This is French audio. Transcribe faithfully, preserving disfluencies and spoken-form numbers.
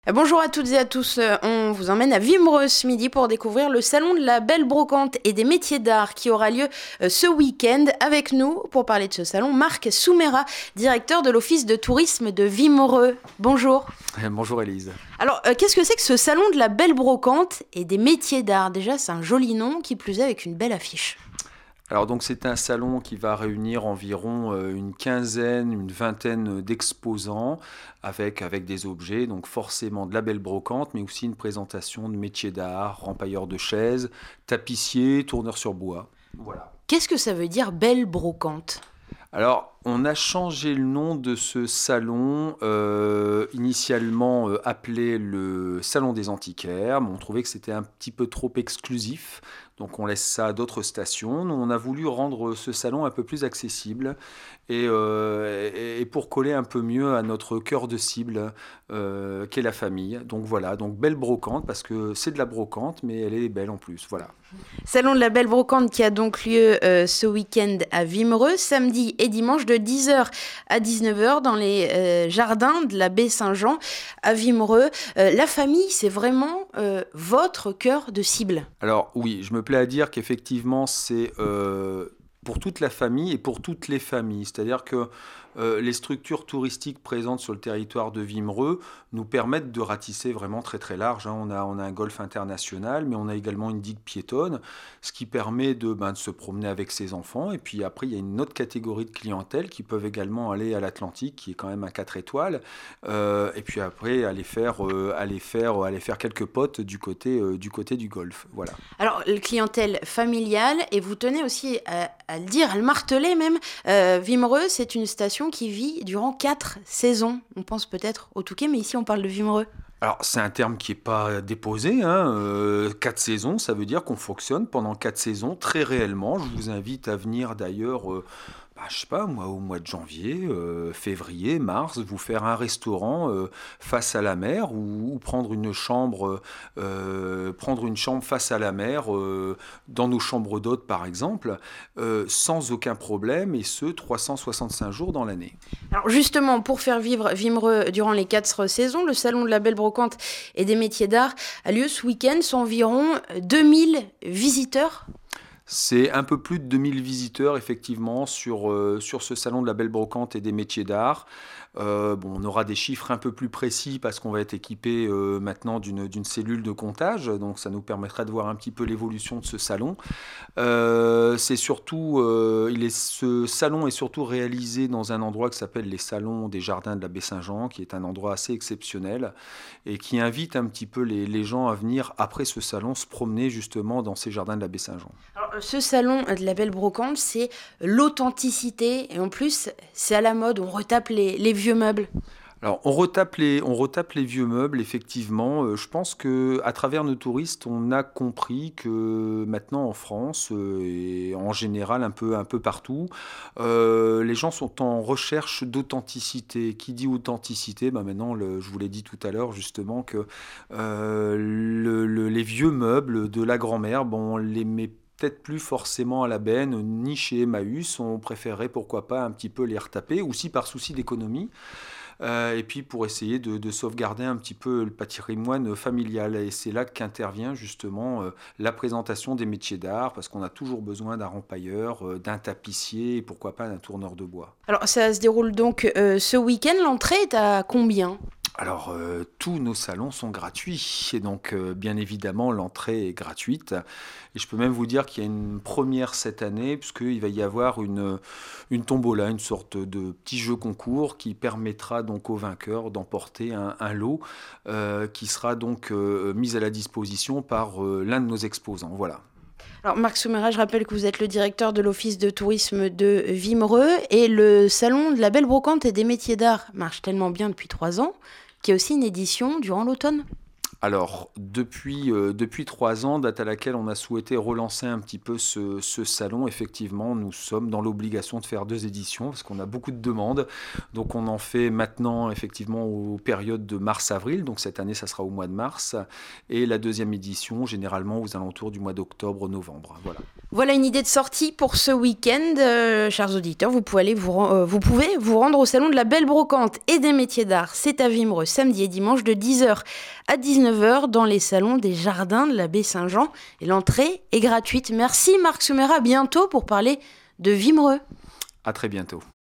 Bonjour à toutes et à tous, on vous emmène à Wimereux ce midi pour découvrir le salon de la belle brocante et des métiers d'art qui aura lieu ce week-end. Avec nous, pour parler de ce salon, Marc Soumera, directeur de l'office de tourisme de Wimereux. Bonjour. Bonjour Élise. Alors, euh, qu'est-ce que c'est que ce salon de la belle brocante et des métiers d'art ? Déjà, c'est un joli nom, qui plus est avec une belle affiche. Alors donc c'est un salon qui va réunir environ une quinzaine, une vingtaine d'exposants avec, avec des objets, donc forcément de la belle brocante, mais aussi une présentation de métiers d'art, rempailleurs de chaises, tapissiers, tourneurs sur bois. Voilà. Qu'est-ce que ça veut dire belle brocante ? Alors, on a changé le nom de ce salon, euh, initialement euh, appelé le Salon des Antiquaires, mais on trouvait que c'était un petit peu trop exclusif, donc on laisse ça à d'autres stations. Nous, on a voulu rendre ce salon un peu plus accessible et, euh, et, et pour coller un peu mieux à notre cœur de cible, euh, qu'est la famille. Donc voilà, donc belle brocante, parce que c'est de la brocante, mais elle est belle en plus, voilà. Salon de la belle brocante qui a donc lieu euh, ce week-end à Wimereux, samedi et dimanche de dix heures à dix-neuf heures dans les euh, jardins de la baie Saint-Jean à Wimereux. Euh, la famille, c'est vraiment euh, votre cœur de cible. Alors oui, je me plais à dire qu'effectivement c'est euh, pour toute la famille et pour toutes les familles. C'est-à-dire que euh, les structures touristiques présentes sur le territoire de Wimereux nous permettent de ratisser vraiment très très large. Hein. On a, on a un golf international, mais on a également une digue piétonne, ce qui permet de, ben, de se promener avec ses enfants. Et puis après, il y a une autre catégorie de clientèle qui peuvent également aller à l'Atlantique, qui est quand même à quatre étoiles. Euh, et puis après, aller faire, euh, aller faire, aller faire quelques potes du côté, euh, du côté du golf. Voilà. Alors, la clientèle familiale, et vous tenez aussi à, à le dire, à le marteler même, euh, Wimereux, c'est une station qui vit durant quatre saisons. On pense peut-être au Touquet, mais ici on parle de Wimereux. Alors, c'est un terme qui n'est pas déposé. Hein. Euh, quatre saisons, ça veut dire qu'on fonctionne pendant quatre saisons très réellement. Je vous invite à venir d'ailleurs, euh, bah, je sais pas, moi, au mois de janvier, euh, février, mars, vous faire un restaurant euh, face à la mer ou, ou prendre une chambre, euh, prendre une chambre face à la mer euh, dans nos chambres d'hôtes, par exemple, euh, sans aucun problème, et ce, trois cent soixante-cinq jours dans l'année. Alors justement, pour faire vivre Wimereux durant les quatre saisons, le salon de la belle brocante et des métiers d'art a lieu ce week-end. Sont environ deux mille visiteurs. C'est un peu plus de deux mille visiteurs, effectivement, sur, euh, sur ce salon de la belle brocante et des métiers d'art. Euh, bon, on aura des chiffres un peu plus précis parce qu'on va être équipé euh, maintenant d'une, d'une cellule de comptage, donc ça nous permettra de voir un petit peu l'évolution de ce salon. Euh, c'est surtout, euh, il est, ce salon est surtout réalisé dans un endroit qui s'appelle les Salons des Jardins de la baie Saint-Jean, qui est un endroit assez exceptionnel et qui invite un petit peu les, les gens à venir, après ce salon, se promener justement dans ces jardins de la baie Saint-Jean. Alors, ce salon de la belle brocante, c'est l'authenticité et en plus, c'est à la mode, on retape les, les vieux meubles. Alors, on retape les, on retape les vieux meubles, effectivement. Euh, je pense qu'à travers nos touristes, on a compris que maintenant en France, euh, et en général un peu, un peu partout, euh, les gens sont en recherche d'authenticité. Qui dit authenticité ? Ben maintenant, le, je vous l'ai dit tout à l'heure, justement, que euh, le, le, les vieux meubles de la grand-mère, bon, on les met peut-être plus forcément à la benne, ni chez Emmaüs. On préférerait, pourquoi pas, un petit peu les retaper, aussi par souci d'économie. Euh, et puis pour essayer de, de sauvegarder un petit peu le patrimoine familial. Et c'est là qu'intervient justement euh, la présentation des métiers d'art, parce qu'on a toujours besoin d'un rempailleur, euh, d'un tapissier et pourquoi pas d'un tourneur de bois. Alors ça se déroule donc euh, ce week-end, l'entrée est à combien ? Alors, euh, tous nos salons sont gratuits et donc, euh, bien évidemment, l'entrée est gratuite. Et je peux même vous dire qu'il y a une première cette année, puisqu'il va y avoir une, une tombola, une sorte de petit jeu concours qui permettra donc aux vainqueurs d'emporter un, un lot euh, qui sera donc euh, mis à la disposition par euh, l'un de nos exposants. Voilà. Alors Marc Soumera, je rappelle que vous êtes le directeur de l'office de tourisme de Wimereux et le salon de la belle brocante et des métiers d'art marche tellement bien depuis trois ans qu'il y a aussi une édition durant l'automne. Alors, depuis, euh, depuis trois ans, date à laquelle on a souhaité relancer un petit peu ce, ce salon, effectivement, nous sommes dans l'obligation de faire deux éditions parce qu'on a beaucoup de demandes. Donc, on en fait maintenant, effectivement, aux périodes de mars-avril. Donc, cette année, ça sera au mois de mars. Et la deuxième édition, généralement, aux alentours du mois d'octobre-novembre. Voilà. Voilà une idée de sortie pour ce week-end, euh, chers auditeurs. Vous pouvez, aller vous, ren- euh, vous pouvez vous rendre au salon de la Belle Brocante et des métiers d'art. C'est à Wimereux, samedi et dimanche de dix heures à dix-neuf heures dans les salons des jardins de la baie Saint-Jean. Et l'entrée est gratuite. Merci Marc Soumera, à bientôt pour parler de Wimereux. À très bientôt.